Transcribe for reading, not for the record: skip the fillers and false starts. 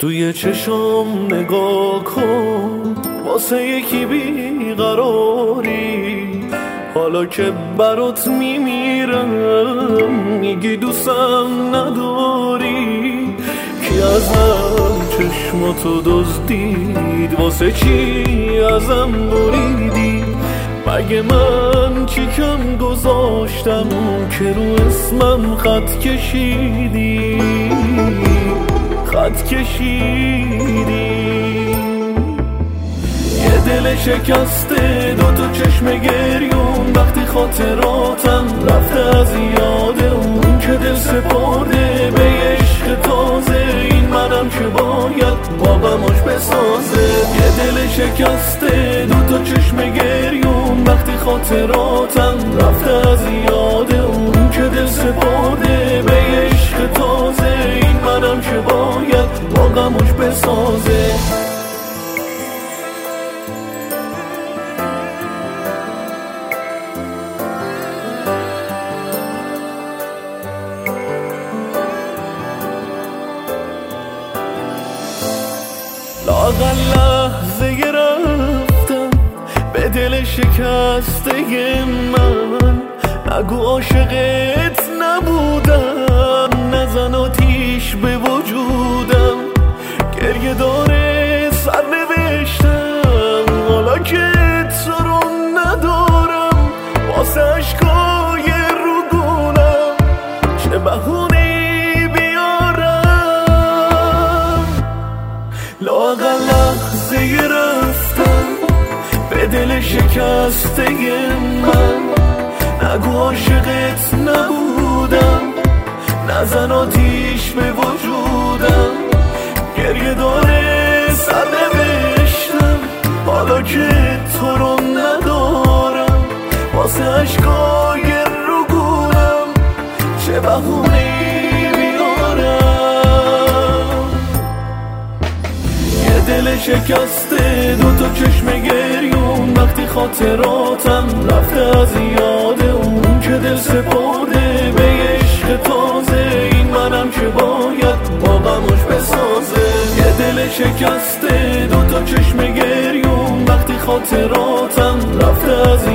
توی چشم نگاه کن، واسه یکی بیقراری. حالا که برات میمیرم میگی دوستم نداری. کی ازم چشماتو دزدید، واسه چی ازم بریدی؟ مگه من چی کم گذاشتم که رو اسمم خط کشیدی؟ خط کشیدی. یه دل شکسته، دوتا چشم گریون، وقتی خاطراتم رفته از یاد اون که دل سپرده به عشق تازه. این منم که باید با غماش بسازه. یه دل شکسته، دوتا چشم گریون، وقتی خاطراتم رفته از یاد اون که دل سپرده به عشق تازه. این منم که باید با غماش بسازه. لااقل لحظه رفتم به دل شکسته من. نگو عاشقت نبودم، نزن آتیش به وجودم. گریه داره سر نوشتم، حالا که تو رو ندارم. واسه اشکای روگونم چه بهونه‌ای بیارم. لااقل لحظه رفتم به دل شکسته من. نگو عاشقت نبودم، نزن آتیش به وجودم. گریه داره سر نوشتم، حالا که تو رو ندارم. واسه اشکای روگونم چه بهونه‌ای بیارم. یه دل شکسته، دوتا چشم گریون، وقتی خاطراتم رفته از یاد اون که دل سپرده به عشق تازه. این منم که باید با غماش بسازه. یه دل شکسته، دوتا چشم گریون، وقتی خاطراتم رفته از